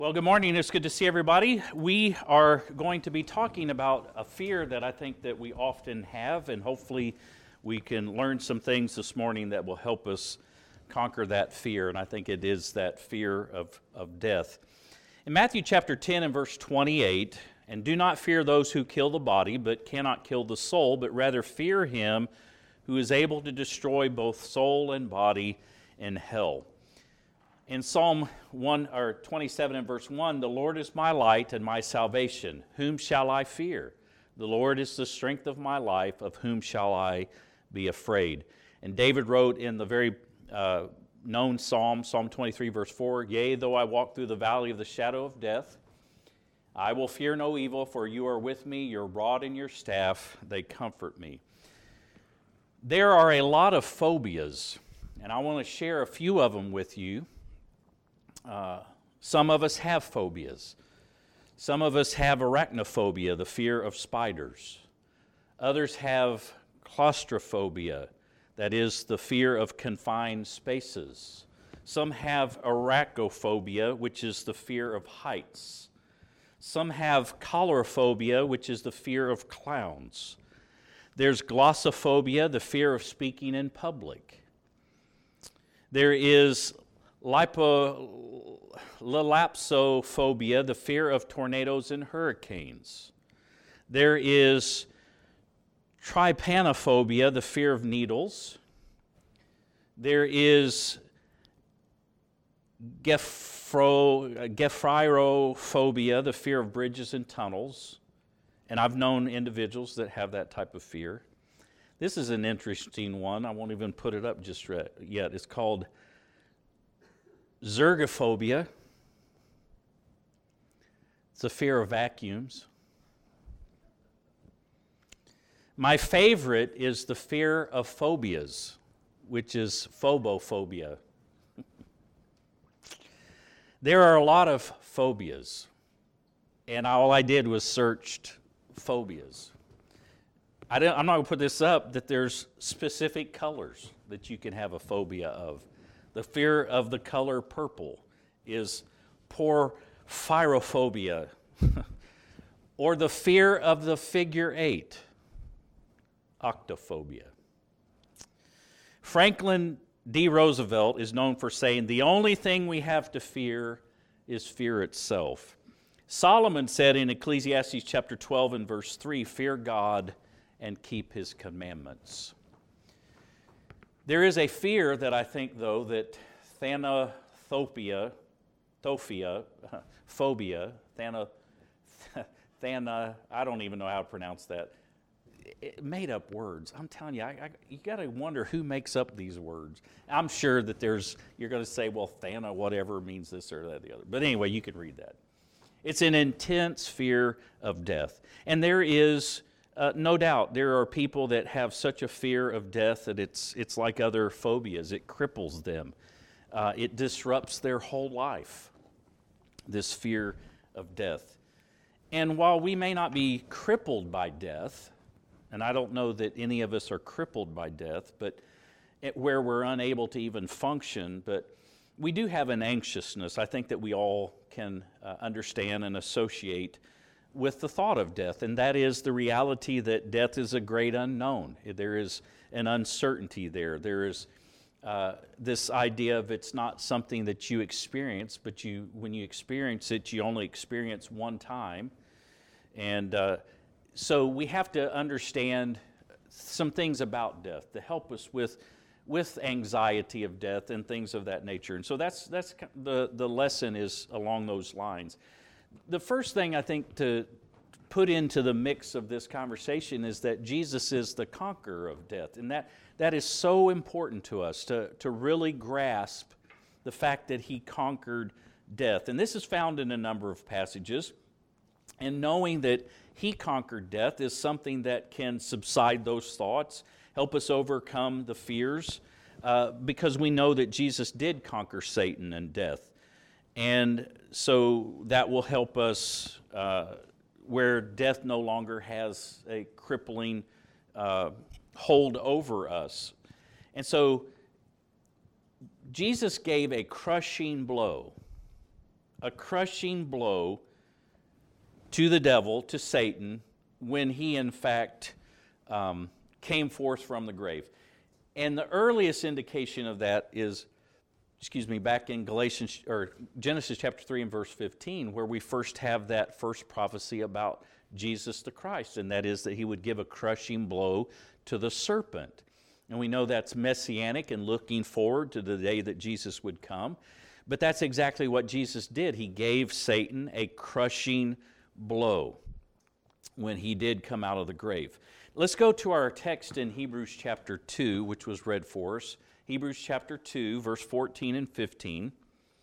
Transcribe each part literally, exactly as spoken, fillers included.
Well, good morning. It's good to see everybody. We are going to be talking about a fear that I think that we often have, and hopefully we can learn some things this morning that will help us conquer that fear, and I think it is that fear of, of death. In Matthew chapter ten and verse twenty-eight, "And do not fear those who kill the body, but cannot kill the soul, but rather fear him who is able to destroy both soul and body in hell." In Psalm one or twenty-seven and verse one, "The Lord is my light and my salvation. Whom shall I fear? The Lord is the strength of my life. Of whom shall I be afraid?" And David wrote in the very uh, known psalm, Psalm twenty-three verse four, "Yea, though I walk through the valley of the shadow of death, I will fear no evil, for you are with me. Your rod and your staff, they comfort me." There are a lot of phobias, and I want to share a few of them with you. Uh, some of us have phobias. Some of us have arachnophobia, the fear of spiders. Others have claustrophobia, that is the fear of confined spaces. Some have arachophobia, which is the fear of heights. Some have coulrophobia, which is the fear of clowns. There's glossophobia, the fear of speaking in public. There is Lilapsophobia, the fear of tornadoes and hurricanes. There is trypanophobia, the fear of needles. There is gephro, gephryrophobia, the fear of bridges and tunnels. And I've known individuals that have that type of fear. This is an interesting one. I won't even put it up just yet. It's called zergophobia. It's a fear of vacuums. My favorite is the fear of phobias, which is phobophobia. There are a lot of phobias, and all I did was searched phobias. I don't, I'm not going to put this up, that there's specific colors that you can have a phobia of. The fear of the color purple is porphyrophobia, or the fear of the figure eight, octophobia. Franklin D. Roosevelt is known for saying, "The only thing we have to fear is fear itself." Solomon said in Ecclesiastes chapter twelve and verse three, "Fear God and keep His commandments." There is a fear that I think, though, that thanophobia, thophia, phobia, thana, thana, I don't even know how to pronounce that. It, made up words. I'm telling you, I, I, you got to wonder who makes up these words. I'm sure that there's, you're going to say, well, thana, whatever, means this or that or the other. But anyway, you can read that. It's an intense fear of death. And there is Uh, no doubt, there are people that have such a fear of death that it's it's like other phobias. It cripples them. Uh, it disrupts their whole life, this fear of death. And while we may not be crippled by death, and I don't know that any of us are crippled by death, but it, where we're unable to even function, but we do have an anxiousness, I think, that we all can uh, understand and associate with the thought of death, and that is the reality that death is a great unknown. There is an uncertainty there. There is uh, this idea of it's not something that you experience, but you, when you experience it, you only experience one time. And uh, so we have to understand some things about death to help us with with anxiety of death and things of that nature. And so that's that's the the lesson is along those lines. The first thing I think to put into the mix of this conversation is that Jesus is the conqueror of death. And that, that is so important to us, to, to really grasp the fact that He conquered death. And this is found in a number of passages. And knowing that He conquered death is something that can subside those thoughts, help us overcome the fears, uh, because we know that Jesus did conquer Satan and death. And so that will help us uh, where death no longer has a crippling uh, hold over us. And so Jesus gave a crushing blow a crushing blow to the devil, to Satan, when he in fact um, came forth from the grave. And the earliest indication of that is, excuse me, back in Galatians or Genesis chapter three and verse fifteen, where we first have that first prophecy about Jesus the Christ, and that is that he would give a crushing blow to the serpent. And we know that's messianic and looking forward to the day that Jesus would come. But that's exactly what Jesus did. He gave Satan a crushing blow when he did come out of the grave. Let's go to our text in Hebrews chapter two, which was read for us. Hebrews chapter two, verse fourteen and fifteen.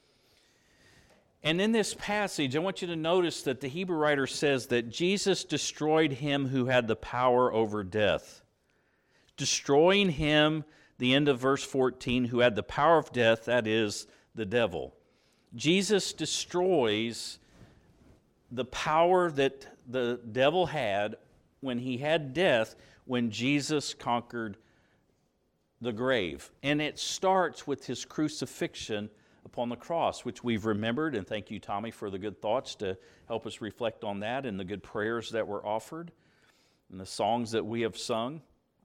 And in this passage, I want you to notice that the Hebrew writer says that Jesus destroyed him who had the power over death. Destroying him, the end of verse fourteen, who had the power of death, that is, the devil. Jesus destroys the power that the devil had when he had death, when Jesus conquered the grave. And it starts with his crucifixion upon the cross, which we've remembered, and thank you, Tommy, for the good thoughts to help us reflect on that, and the good prayers that were offered, and the songs that we have sung.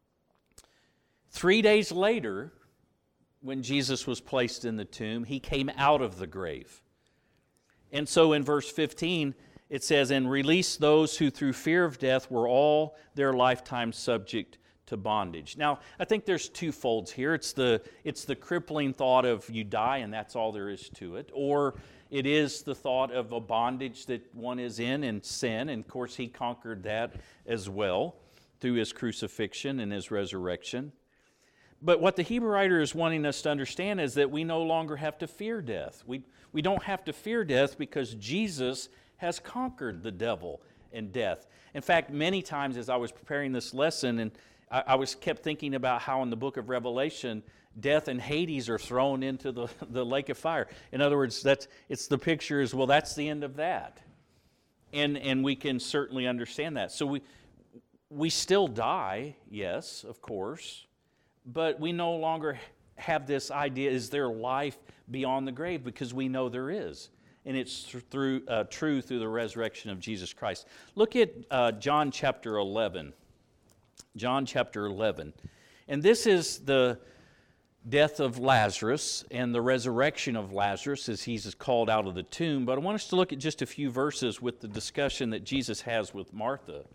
Three days later, when Jesus was placed in the tomb, he came out of the grave. And so in verse fifteen, it says, "And released those who through fear of death were all their lifetime subject to bondage." Now, I think there's two folds here. It's the, it's the crippling thought of you die and that's all there is to it. Or it is the thought of a bondage that one is in in sin. And of course, he conquered that as well through his crucifixion and his resurrection. But what the Hebrew writer is wanting us to understand is that we no longer have to fear death. We, we don't have to fear death because Jesus has conquered the devil and death. In fact, many times as I was preparing this lesson, and I, I was kept thinking about how in the book of Revelation, death and Hades are thrown into the, the lake of fire. In other words, that's it's the picture is, well, that's the end of that. And, and we can certainly understand that. So we, we still die, yes, of course, but we no longer have this idea, is there life beyond the grave? Because we know there is. And it's through uh, true through the resurrection of Jesus Christ. Look at uh, John chapter eleven. John chapter eleven. And this is the death of Lazarus and the resurrection of Lazarus as he's called out of the tomb. But I want us to look at just a few verses with the discussion that Jesus has with Martha.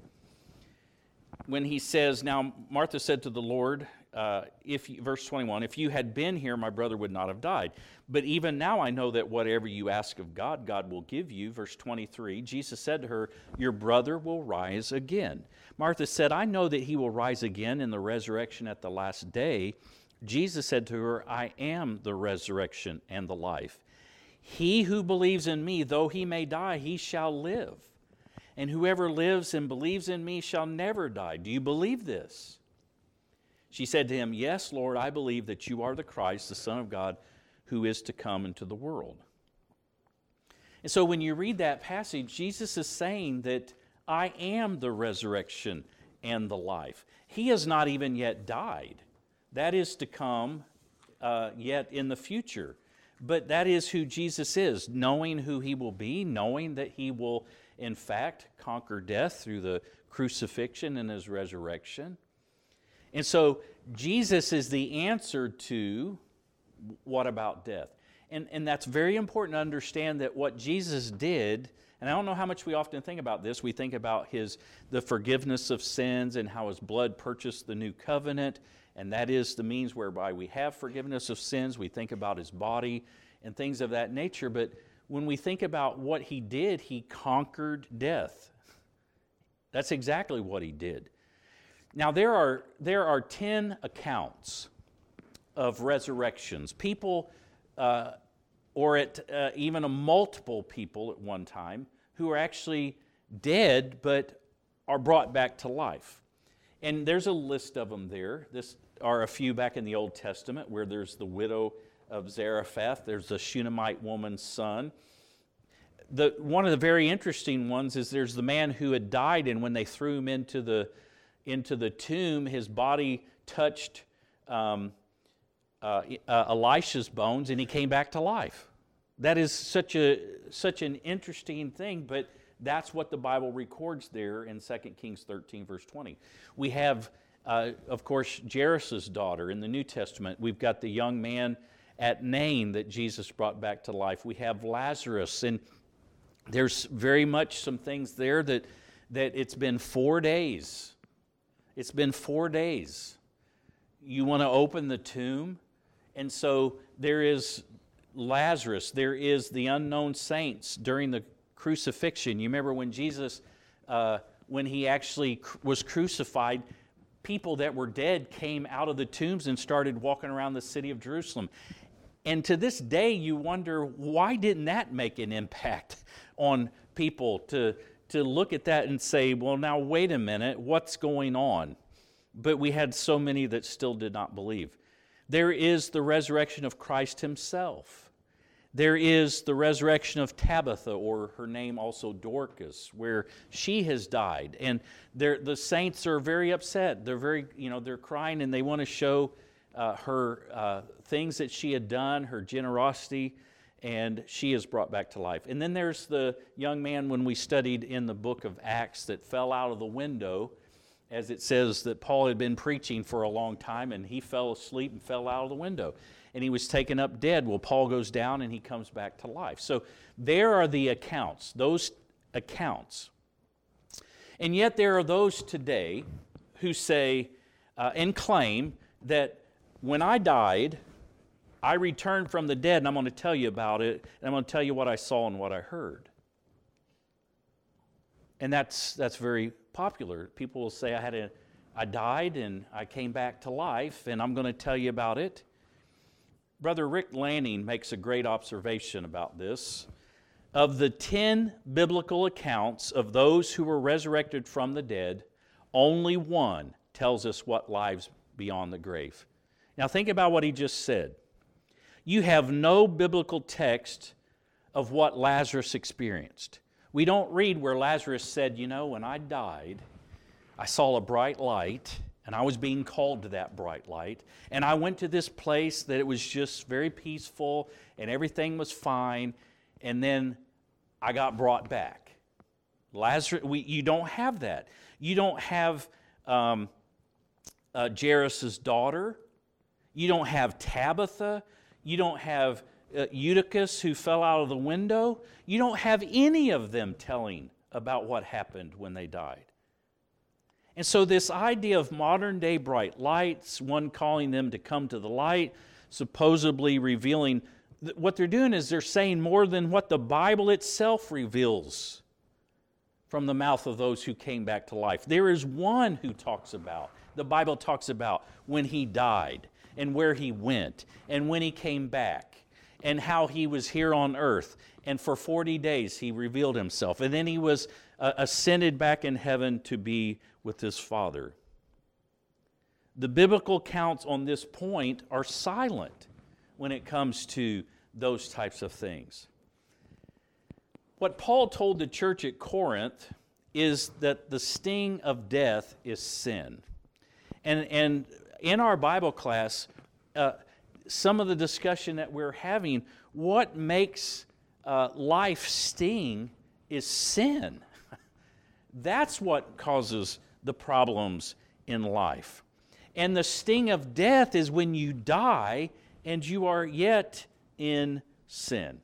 When he says, now Martha said to the Lord, uh, if you, verse twenty-one, "If you had been here, my brother would not have died. But even now I know that whatever you ask of God, God will give you." Verse twenty-three, Jesus said to her, "Your brother will rise again." Martha said, "I know that he will rise again in the resurrection at the last day." Jesus said to her, "I am the resurrection and the life. He who believes in me, though he may die, he shall live. And whoever lives and believes in me shall never die. Do you believe this?" She said to him, "Yes, Lord, I believe that you are the Christ, the Son of God, who is to come into the world." And so when you read that passage, Jesus is saying that I am the resurrection and the life. He has not even yet died. That is to come uh, yet in the future. But that is who Jesus is, knowing who he will be, knowing that he will, in fact, conquer death through the crucifixion and his resurrection. And so Jesus is the answer to what about death? And, and that's very important to understand that what Jesus did, and I don't know how much we often think about this, we think about his the forgiveness of sins and how his blood purchased the new covenant, and that is the means whereby we have forgiveness of sins. We think about his body and things of that nature, but when we think about what he did, he conquered death. That's exactly what he did. Now, there are, there are ten accounts of resurrections. People, uh, or at uh, even a multiple people at one time, who are actually dead but are brought back to life. And there's a list of them there. This are a few back in the Old Testament where there's the widow of Zarephath. There's the Shunammite woman's son. The, one of the very interesting ones is there's the man who had died, and when they threw him into the into the tomb, his body touched um, uh, uh, Elisha's bones, and he came back to life. That is such a such an interesting thing, but that's what the Bible records there in Second Kings thirteen, verse twenty. We have, uh, of course, Jairus' daughter in the New Testament. We've got the young man at Nain that Jesus brought back to life. We have Lazarus, and there's very much some things there that, that it's been four days. It's been four days. You want to open the tomb? And so there is Lazarus, there is the unknown saints during the crucifixion. You remember when Jesus, uh, when he actually cr- was crucified, people that were dead came out of the tombs and started walking around the city of Jerusalem. And to this day, you wonder, why didn't that make an impact on people to, to look at that and say, well, now wait a minute, what's going on? But we had so many that still did not believe. There is the resurrection of Christ himself. There is the resurrection of Tabitha, or her name also Dorcas, where she has died. And the saints are very upset. They're very, you know, they're crying, and they want to show uh, her uh, things that she had done, her generosity, and she is brought back to life. And then there's the young man when we studied in the book of Acts that fell out of the window, as it says that Paul had been preaching for a long time, and he fell asleep and fell out of the window. And he was taken up dead. Well, Paul goes down and he comes back to life. So there are the accounts, those accounts. And yet there are those today who say uh, and claim that when I died, I returned from the dead, and I'm going to tell you about it, and I'm going to tell you what I saw and what I heard. And that's that's very popular. People will say, I had a, I died and I came back to life, and I'm going to tell you about it. Brother Rick Lanning makes a great observation about this. Of the ten biblical accounts of those who were resurrected from the dead, only one tells us what lies beyond the grave. Now think about what he just said. You have no biblical text of what Lazarus experienced. We don't read where Lazarus said, you know, when I died, I saw a bright light, and I was being called to that bright light, and I went to this place that it was just very peaceful, and everything was fine, and then I got brought back. Lazarus, we, you don't have that. You don't have um, uh, Jairus' daughter. You don't have Tabitha. You don't have uh, Eutychus who fell out of the window. You don't have any of them telling about what happened when they died. And so this idea of modern day bright lights, one calling them to come to the light, supposedly revealing, what they're doing is they're saying more than what the Bible itself reveals from the mouth of those who came back to life. There is one who talks about, the Bible talks about when he died and where he went and when he came back and how he was here on earth. And for forty days he revealed himself. And then he was uh, ascended back in heaven to be with his Father. The biblical accounts on this point are silent when it comes to those types of things. What Paul told the church at Corinth is that the sting of death is sin. And, and in our Bible class, uh, some of the discussion that we're having, what makes uh, life sting is sin. That's what causes the problems in life. And the sting of death is when you die and you are yet in sin.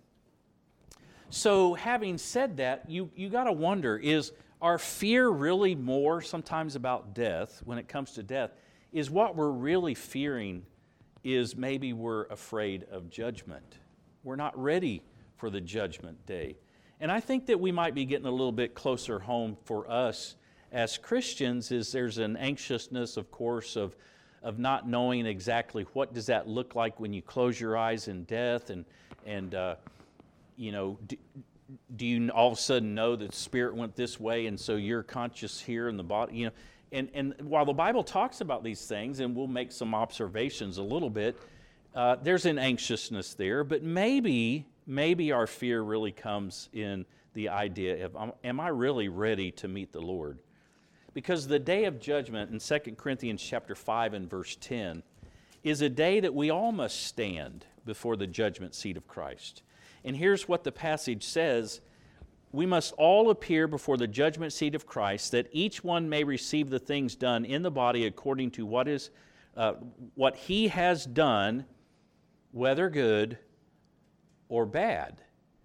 So having said that, you, you got to wonder, is our fear really more sometimes about death, when it comes to death, is what we're really fearing is maybe we're afraid of judgment. We're not ready for the judgment day. And I think that we might be getting a little bit closer home for us as Christians, is there's an anxiousness, of course, of, of not knowing exactly what does that look like when you close your eyes in death, and, and uh, you know, do, do you all of a sudden know that the spirit went this way and so you're conscious here in the body, you know? And, and while the Bible talks about these things, and we'll make some observations a little bit, uh, there's an anxiousness there, but maybe, maybe our fear really comes in the idea of, am I really ready to meet the Lord? Because the day of judgment in Second Corinthians chapter five and verse ten is a day that we all must stand before the judgment seat of Christ. And here's what the passage says: we must all appear before the judgment seat of Christ, that each one may receive the things done in the body according to what is uh, what he has done, whether good or bad.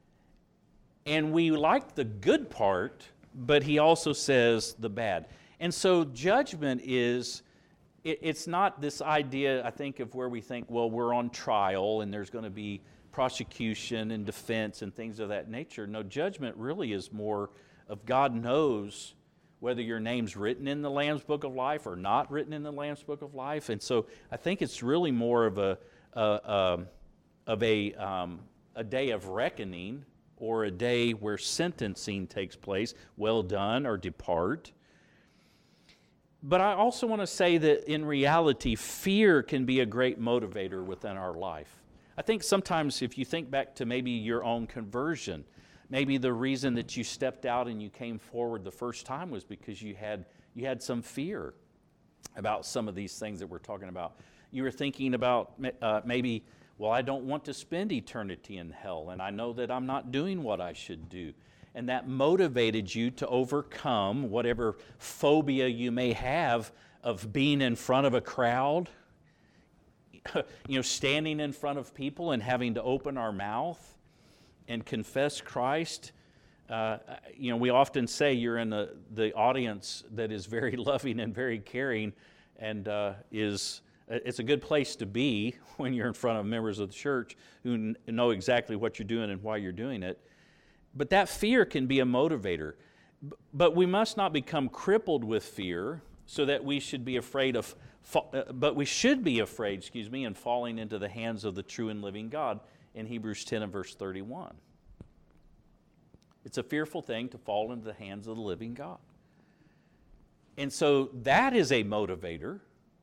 And we like the good part, but he also says the bad. And so judgment is, it, it's not this idea, I think, of where we think, well, we're on trial and there's going to be prosecution and defense and things of that nature. No, judgment really is more of God knows whether your name's written in the Lamb's Book of Life or not written in the Lamb's Book of Life. And so I think it's really more of a, a, a of a, um, a day of reckoning, or a day where sentencing takes place. Well done, or depart. But I also want to say that in reality, fear can be a great motivator within our life. I think sometimes if you think back to maybe your own conversion, maybe the reason that you stepped out and you came forward the first time was because you had you had some fear about some of these things that we're talking about. You were thinking about uh, maybe, well, I don't want to spend eternity in hell, and I know that I'm not doing what I should do. And that motivated you to overcome whatever phobia you may have of being in front of a crowd, you know, standing in front of people and having to open our mouth and confess Christ. Uh, you know, we often say you're in the, the audience that is very loving and very caring, and uh, is it's a good place to be when you're in front of members of the church who know exactly what you're doing and why you're doing it. But that fear can be a motivator. But we must not become crippled with fear so that we should be afraid of, but we should be afraid, excuse me, in falling into the hands of the true and living God in Hebrews ten and verse thirty-one. It's a fearful thing to fall into the hands of the living God. And so that is a motivator.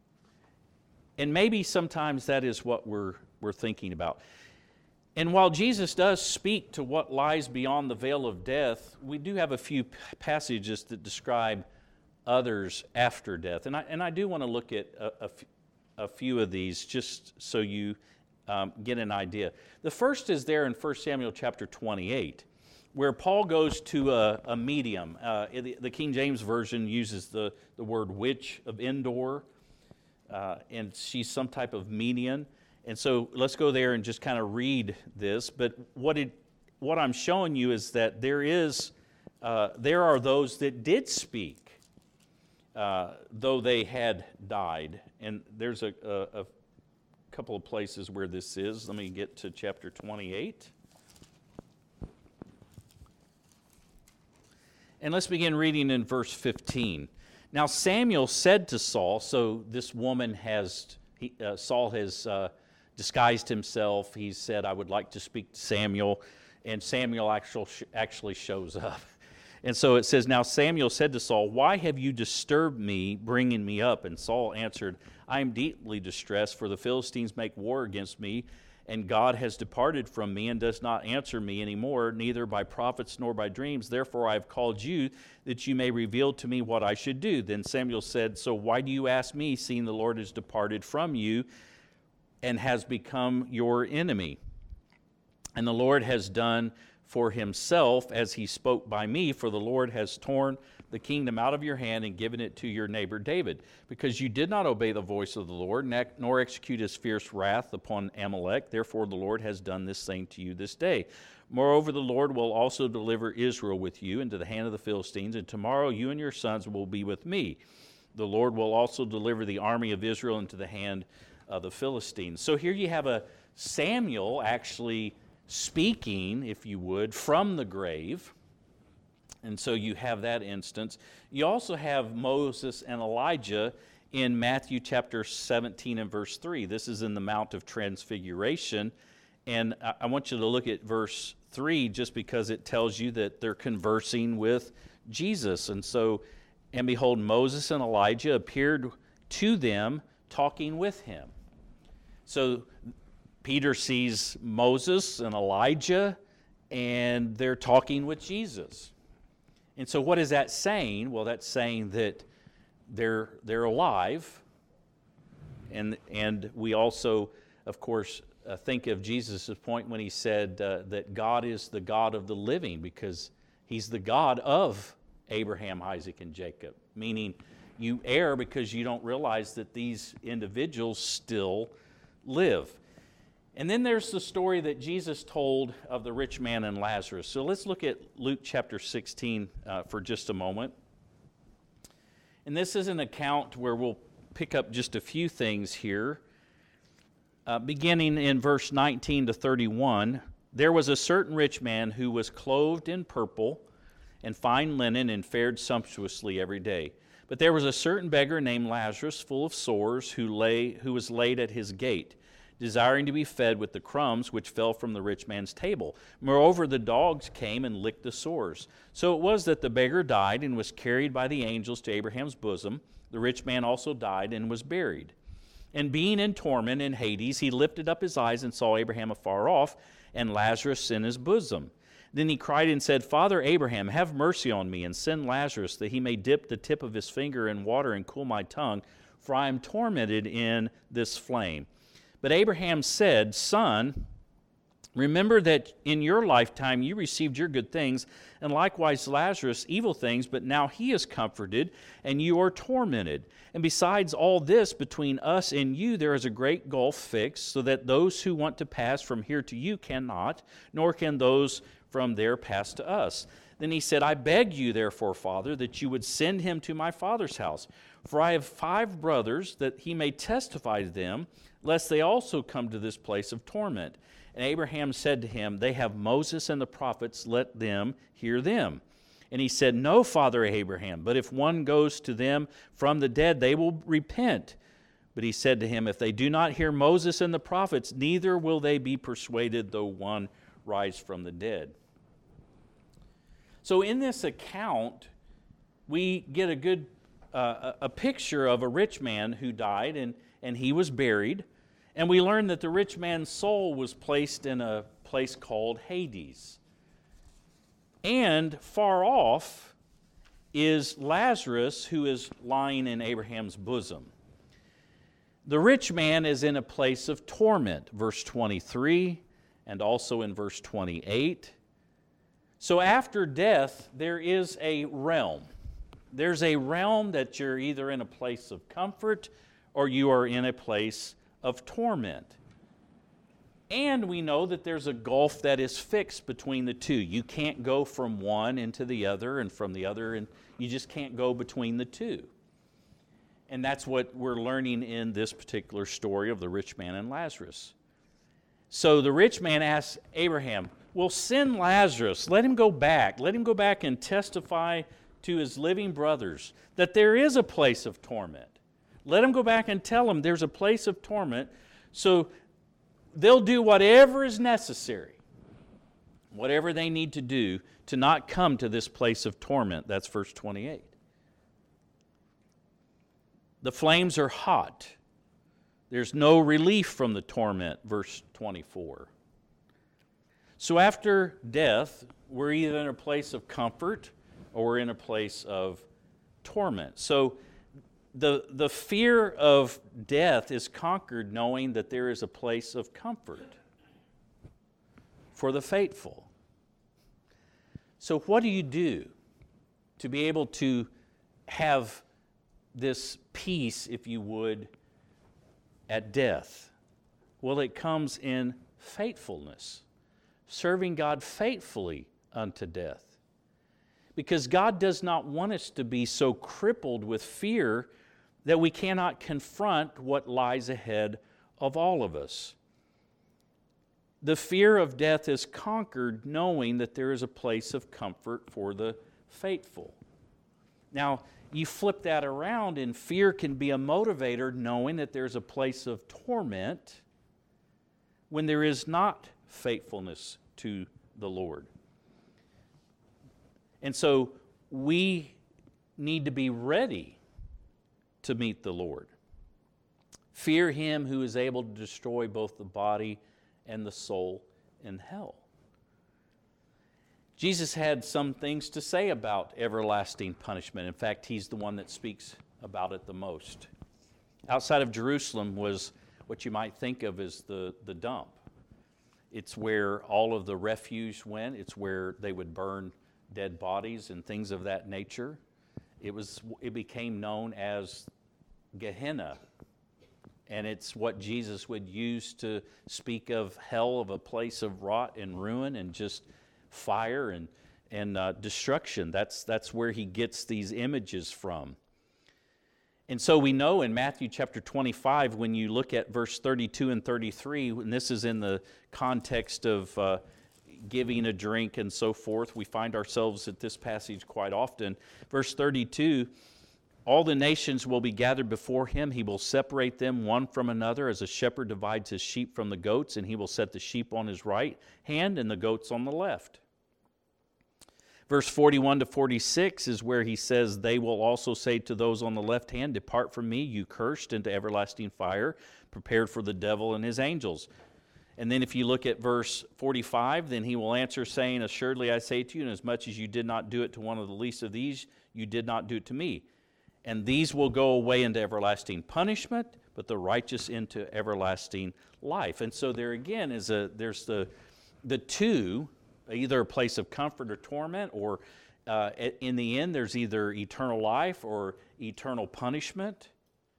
And maybe sometimes that is what we're, we're thinking about. And while Jesus does speak to what lies beyond the veil of death, we do have a few passages that describe others after death. And I, and I do want to look at a, a, f- a few of these just so you um, get an idea. The first is there in First Samuel chapter twenty-eight, where Paul goes to a, a medium. Uh, the, the King James Version uses the, the word witch of Endor. Uh, and she's some type of medium. And so let's go there and just kind of read this. But what it, what I'm showing you is that there is, uh, there are those that did speak, uh, though they had died. And there's a, a, a couple of places where this is. Let me get to chapter twenty-eight. And let's begin reading in verse fifteen. Now Samuel said to Saul, so this woman has, he, uh, Saul has uh, disguised himself. He said, I would like to speak to Samuel. And Samuel actual, actually shows up. And so it says, now Samuel said to Saul, why have you disturbed me, bringing me up? And Saul answered, I am deeply distressed, for the Philistines make war against me, and God has departed from me and does not answer me anymore, neither by prophets nor by dreams. Therefore I have called you, that you may reveal to me what I should do. Then Samuel said, so why do you ask me, seeing the Lord has departed from you and has become your enemy? And the Lord has done for himself as he spoke by me, for the Lord has torn the kingdom out of your hand and given it to your neighbor David, because you did not obey the voice of the Lord, nor execute his fierce wrath upon Amalek. Therefore the Lord has done this thing to you this day. Moreover, the Lord will also deliver Israel with you into the hand of the Philistines, and tomorrow you and your sons will be with me. The Lord will also deliver the army of Israel into the hand of the Philistines. So here you have a Samuel actually speaking, if you would, from the grave. And so you have that instance. You also have Moses and Elijah in Matthew chapter seventeen and verse three. This is in the Mount of Transfiguration. And I want you to look at verse three just because it tells you that they're conversing with Jesus. And so, and behold, Moses and Elijah appeared to them talking with him. So Peter sees Moses and Elijah, and they're talking with Jesus. And so what is that saying? Well, that's saying that they're they're alive. And and we also, of course, uh, think of Jesus' point when he said uh, that God is the God of the living, because he's the God of Abraham, Isaac, and Jacob, meaning you err because you don't realize that these individuals still live. And then there's the story that Jesus told of the rich man and Lazarus. So let's look at Luke chapter sixteen uh, for just a moment. And this is an account where we'll pick up just a few things here. Uh, beginning in verse nineteen to thirty-one, there was a certain rich man who was clothed in purple and fine linen and fared sumptuously every day. But there was a certain beggar named Lazarus, full of sores, who lay, who was laid at his gate, desiring to be fed with the crumbs which fell from the rich man's table. Moreover, the dogs came and licked the sores. So it was that the beggar died and was carried by the angels to Abraham's bosom. The rich man also died and was buried. And being in torment in Hades, he lifted up his eyes and saw Abraham afar off, and Lazarus in his bosom. Then he cried and said, Father Abraham, have mercy on me, and send Lazarus, that he may dip the tip of his finger in water and cool my tongue, for I am tormented in this flame. But Abraham said, Son, remember that in your lifetime you received your good things, and likewise Lazarus evil things, but now he is comforted, and you are tormented. And besides all this, between us and you there is a great gulf fixed, so that those who want to pass from here to you cannot, nor can those from there pass to us. Then he said, I beg you, therefore, Father, that you would send him to my father's house. For I have five brothers, that he may testify to them, lest they also come to this place of torment. And Abraham said to him, They have Moses and the prophets, let them hear them. And he said, No, Father Abraham, but if one goes to them from the dead, they will repent. But he said to him, If they do not hear Moses and the prophets, neither will they be persuaded, though one rise from the dead. So in this account, we get a good uh, a picture of a rich man who died, and, and he was buried. And we learn that the rich man's soul was placed in a place called Hades. And far off is Lazarus, who is lying in Abraham's bosom. The rich man is in a place of torment, verse twenty-three, and also in verse twenty-eight. So after death, there is a realm. There's a realm that you're either in a place of comfort or you are in a place of torment. And we know that there's a gulf that is fixed between the two. You can't go from one into the other and from the other, and you just can't go between the two. And that's what we're learning in this particular story of the rich man and Lazarus. So the rich man asks Abraham, well, send Lazarus, let him go back. Let him go back and testify to his living brothers that there is a place of torment. Let him go back and tell them there's a place of torment, so they'll do whatever is necessary, whatever they need to do to not come to this place of torment. That's verse twenty-eight. The flames are hot. There's no relief from the torment, verse twenty-four. So after death, we're either in a place of comfort or we're in a place of torment. So the, the fear of death is conquered knowing that there is a place of comfort for the faithful. So what do you do to be able to have this peace, if you would, at death? Well, it comes in faithfulness, serving God faithfully unto death. Because God does not want us to be so crippled with fear that we cannot confront what lies ahead of all of us. The fear of death is conquered knowing that there is a place of comfort for the faithful. Now, you flip that around, and fear can be a motivator knowing that there's a place of torment when there is not faithfulness to the Lord. And so we need to be ready to meet the Lord. Fear Him who is able to destroy both the body and the soul in hell. Jesus had some things to say about everlasting punishment. In fact, He's the one that speaks about it the most. Outside of Jerusalem was what you might think of as the, the dump. It's where all of the refuse went. It's where they would burn dead bodies and things of that nature. It was. It became known as Gehenna. And it's what Jesus would use to speak of hell, of a place of rot and ruin and just fire and, and uh, destruction. That's, that's where he gets these images from. And so we know in Matthew chapter twenty-five, when you look at verse thirty-two and thirty-three, and this is in the context of uh, giving a drink and so forth, we find ourselves at this passage quite often. Verse thirty-two, all the nations will be gathered before him. He will separate them one from another as a shepherd divides his sheep from the goats, and he will set the sheep on his right hand and the goats on the left. Verse forty-one to forty-six is where he says, they will also say to those on the left hand, depart from me, you cursed, into everlasting fire, prepared for the devil and his angels. And then if you look at verse forty-five, then he will answer, saying, assuredly I say to you, inasmuch as you did not do it to one of the least of these, you did not do it to me. And these will go away into everlasting punishment, but the righteous into everlasting life. And so there again is a there's the the two, either a place of comfort or torment, or uh, in the end there's either eternal life or eternal punishment.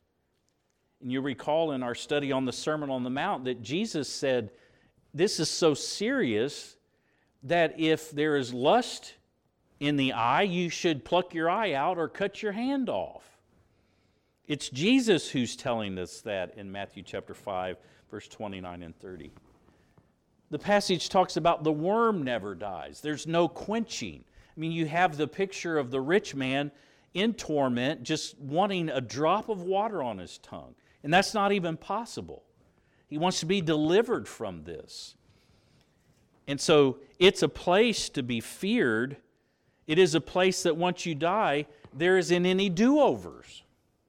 And you recall in our study on the Sermon on the Mount that Jesus said, this is so serious that if there is lust in the eye, you should pluck your eye out or cut your hand off. It's Jesus who's telling us that in Matthew chapter five, verse twenty-nine and thirty. The passage talks about the worm never dies. There's no quenching. I mean, you have the picture of the rich man in torment, just wanting a drop of water on his tongue. And that's not even possible. He wants to be delivered from this. And so it's a place to be feared. It is a place that once you die, there isn't any do-overs.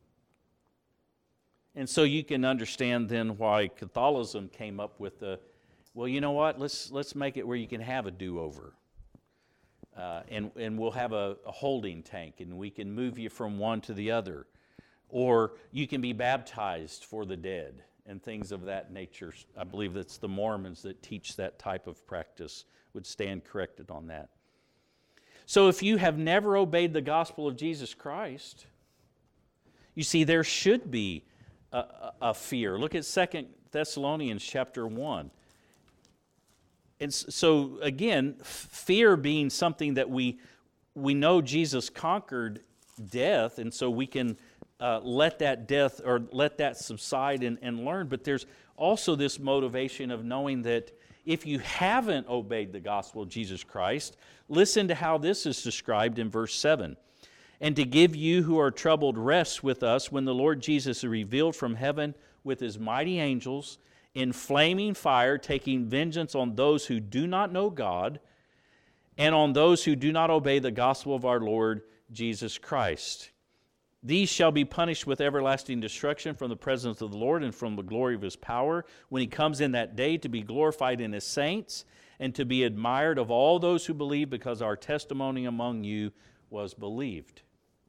And so you can understand then why Catholicism came up with the, well, you know what, let's let's make it where you can have a do-over. Uh, and, and we'll have a, a holding tank, and we can move you from one to the other. Or you can be baptized for the dead and things of that nature. I believe that's the Mormons that teach that type of practice would stand corrected on that. So if you have never obeyed the gospel of Jesus Christ, you see there should be a, a, a fear. Look at Second Thessalonians chapter one. And so again, fear being something that we we know Jesus conquered death, and so we can uh, let that death or let that subside and, and learn. But there's also this motivation of knowing that if you haven't obeyed the gospel of Jesus Christ, listen to how this is described in verse seven. And to give you who are troubled rest with us when the Lord Jesus is revealed from heaven with his mighty angels in flaming fire, taking vengeance on those who do not know God and on those who do not obey the gospel of our Lord Jesus Christ. These shall be punished with everlasting destruction from the presence of the Lord and from the glory of his power, when he comes in that day to be glorified in his saints and to be admired of all those who believe, because our testimony among you was believed.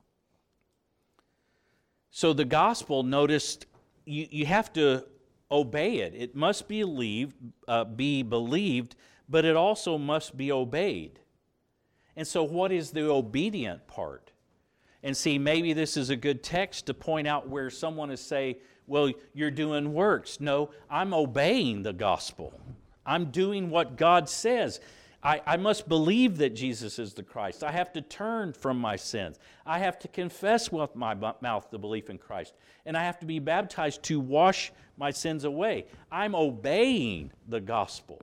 So the gospel, notice, you, you have to obey it. It must be believed, uh, be believed, but it also must be obeyed. And so what is the obedient part? And see, maybe this is a good text to point out where someone is saying, well, you're doing works. No, I'm obeying the gospel. I'm doing what God says. I, I must believe that Jesus is the Christ. I have to turn from my sins. I have to confess with my mouth the belief in Christ. And I have to be baptized to wash my sins away. I'm obeying the gospel.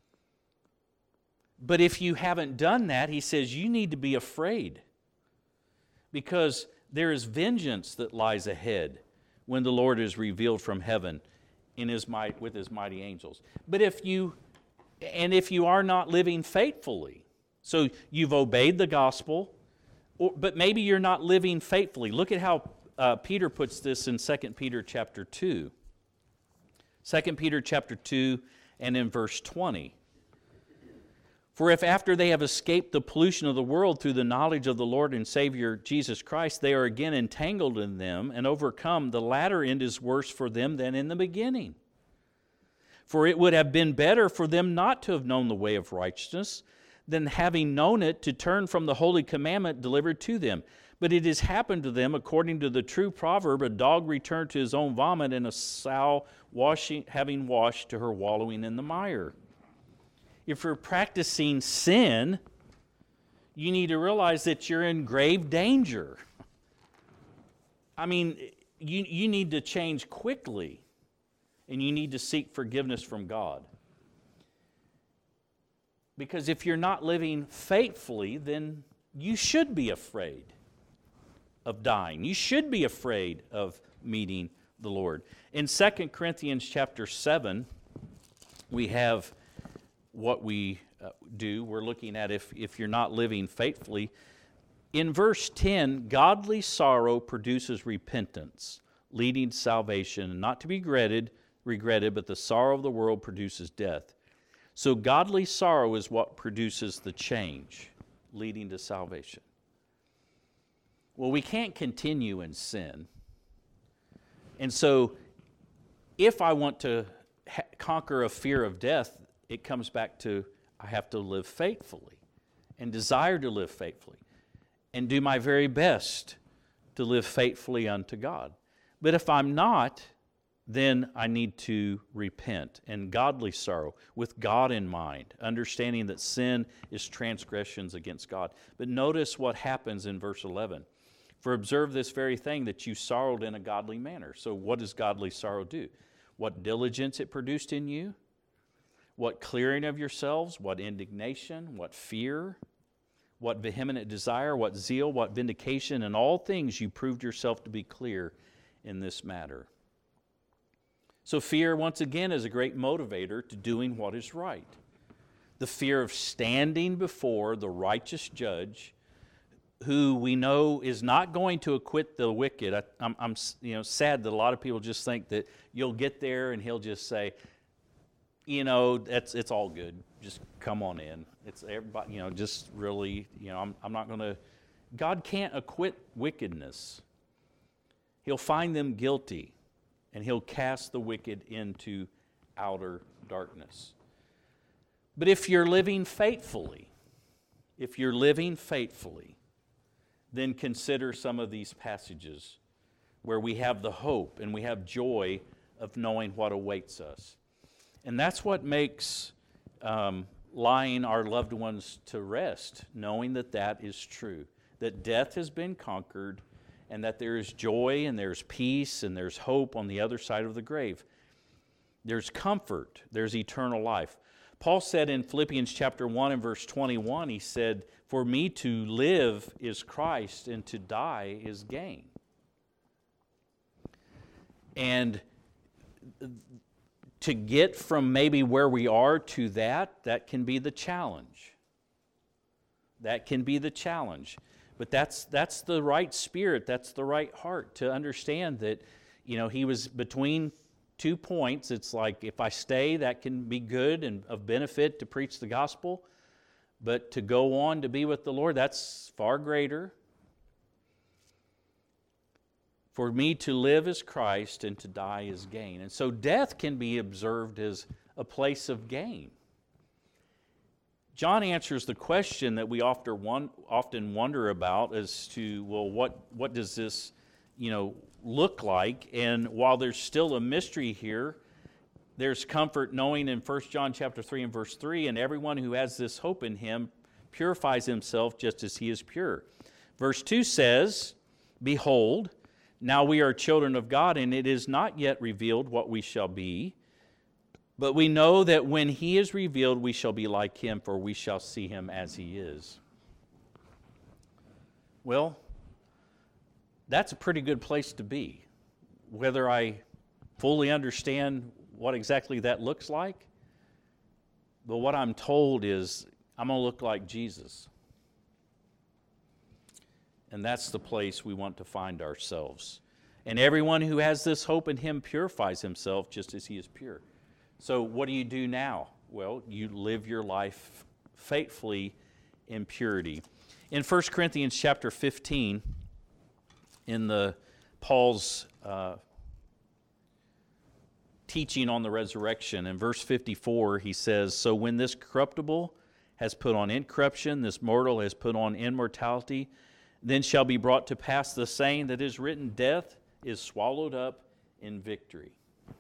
But if you haven't done that, he says you need to be afraid, because there is vengeance that lies ahead when the Lord is revealed from heaven in his might with his mighty angels. But if you and if you are not living faithfully, so you've obeyed the gospel, or, but maybe you're not living faithfully. Look at how uh, Peter puts this in Second Peter chapter two. Second Peter chapter two and in verse twenty. For if after they have escaped the pollution of the world through the knowledge of the Lord and Savior Jesus Christ, they are again entangled in them and overcome, the latter end is worse for them than in the beginning. For it would have been better for them not to have known the way of righteousness than having known it to turn from the holy commandment delivered to them. But it has happened to them according to the true proverb, a dog returned to his own vomit, and a sow washing, having washed to her wallowing in the mire. If you're practicing sin, you need to realize that you're in grave danger. I mean, you, you need to change quickly, and you need to seek forgiveness from God. Because if you're not living faithfully, then you should be afraid of dying. You should be afraid of meeting the Lord. In Second Corinthians chapter seven, we have what we uh, do. We're looking at if, if you're not living faithfully. In verse ten, godly sorrow produces repentance, leading to salvation, not to be regretted, regretted, but the sorrow of the world produces death. So godly sorrow is what produces the change, leading to salvation. Well, we can't continue in sin. And so if I want to ha- conquer a fear of death, it comes back to I have to live faithfully and desire to live faithfully and do my very best to live faithfully unto God. But if I'm not, then I need to repent, and godly sorrow with God in mind, understanding that sin is transgressions against God. But notice what happens in verse eleven. For observe this very thing, that you sorrowed in a godly manner. So what does godly sorrow do? What diligence it produced in you? What clearing of yourselves? What indignation? What fear? What vehement desire? What zeal? What vindication? In all things you proved yourself to be clear in this matter. So fear, once again, is a great motivator to doing what is right. The fear of standing before the righteous judge, who we know is not going to acquit the wicked. I, I'm, I'm you know, sad that a lot of people just think that you'll get there and he'll just say, you know, that's it's all good. Just come on in. It's everybody, you know, just really, you know, I'm, I'm not going to. God can't acquit wickedness. He'll find them guilty, and he'll cast the wicked into outer darkness. But if you're living faithfully, if you're living faithfully, then consider some of these passages where we have the hope and we have joy of knowing what awaits us. And that's what makes um, lying our loved ones to rest, knowing that that is true, that death has been conquered, and that there is joy and there's peace and there's hope on the other side of the grave. There's comfort, there's eternal life. Paul said in Philippians chapter one and verse twenty-one, he said, "For me to live is Christ, and to die is gain." And to get from maybe where we are to that, that can be the challenge. That can be the challenge. But that's that's the right spirit, that's the right heart to understand that, you know, he was between two points. It's like, if I stay, that can be good and of benefit to preach the gospel. But to go on to be with the Lord, that's far greater. For me to live is Christ, and to die is gain. And so death can be observed as a place of gain. John answers the question that we often wonder about as to, well, what, what does this, you know, look like? And while there's still a mystery here, there's comfort knowing in First John chapter three and verse three, and everyone who has this hope in him purifies himself just as he is pure. Verse two says, "Behold, now we are children of God, and it is not yet revealed what we shall be. But we know that when he is revealed, we shall be like him, for we shall see him as he is." Well, that's a pretty good place to be. Whether I fully understand what exactly that looks like, but what I'm told is I'm going to look like Jesus. And that's the place we want to find ourselves. And everyone who has this hope in him purifies himself just as he is pure. So what do you do now? Well, you live your life faithfully in purity. In First Corinthians chapter fifteen, in the Paul's uh, teaching on the resurrection. In verse fifty-four, he says, "So when this corruptible has put on incorruption, this mortal has put on immortality, then shall be brought to pass the saying that is written, death is swallowed up in victory."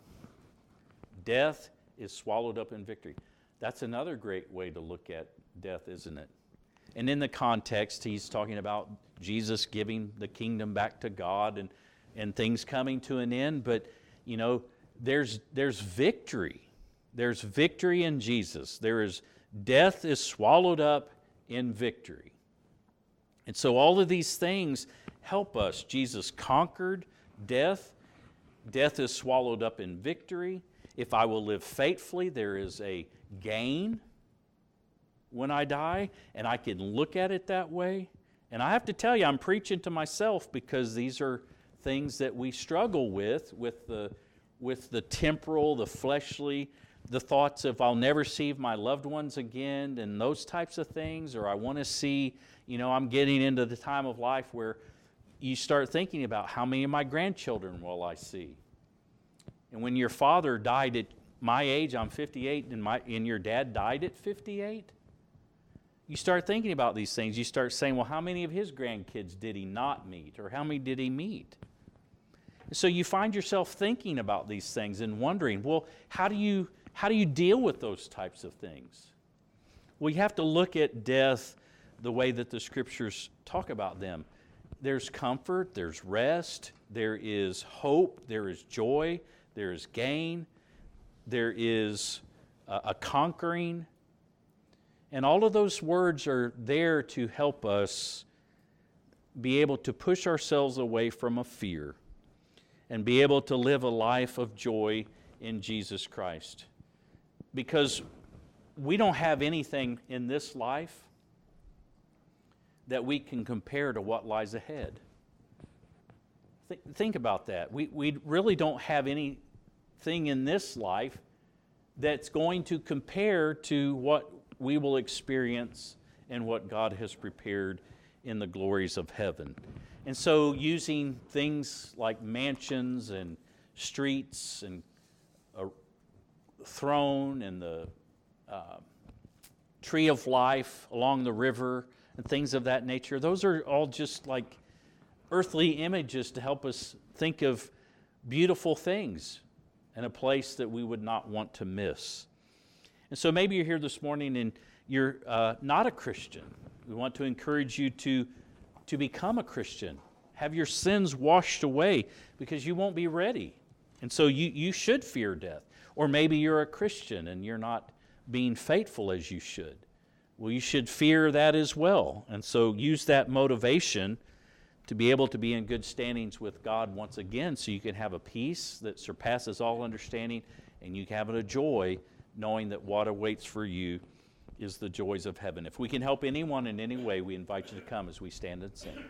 Death is swallowed up in victory. That's another great way to look at death, isn't it? And in the context, he's talking about Jesus giving the kingdom back to God and, and things coming to an end. But, you know, there's, there's victory. There's victory in Jesus. There is, death is swallowed up in victory. And so all of these things help us. Jesus conquered death. Death is swallowed up in victory. If I will live faithfully, there is a gain when I die, and I can look at it that way. And I have to tell you, I'm preaching to myself because these are things that we struggle with, with the, with the temporal, the fleshly, the thoughts of I'll never see my loved ones again, and those types of things, or I want to see, you know, I'm getting into the time of life where you start thinking about how many of my grandchildren will I see. And when your father died at my age, I'm fifty-eight, and, my, and your dad died at fifty-eight, you start thinking about these things. You start saying, well, how many of his grandkids did he not meet? Or how many did he meet? So you find yourself thinking about these things and wondering, well, how do you, how do you deal with those types of things? Well, you have to look at death the way that the Scriptures talk about them. There's comfort, there's rest, there is hope, there is joy, there is gain, there is a, a conquering. And all of those words are there to help us be able to push ourselves away from a fear and be able to live a life of joy in Jesus Christ. Because we don't have anything in this life that we can compare to what lies ahead. Th- think about that. We, we really don't have anything in this life that's going to compare to what we will experience and what God has prepared in the glories of heaven. And so using things like mansions and streets and a throne and the uh, tree of life along the river and things of that nature, those are all just like earthly images to help us think of beautiful things and a place that we would not want to miss. And so maybe you're here this morning and you're uh, not a Christian. We want to encourage you to, to become a Christian. Have your sins washed away because you won't be ready. And so you, you should fear death. Or maybe you're a Christian and you're not being faithful as you should. Well, you should fear that as well. And so use that motivation to be able to be in good standings with God once again so you can have a peace that surpasses all understanding and you can have a joy knowing that what awaits for you is the joys of heaven. If we can help anyone in any way, we invite you to come as we stand and sing.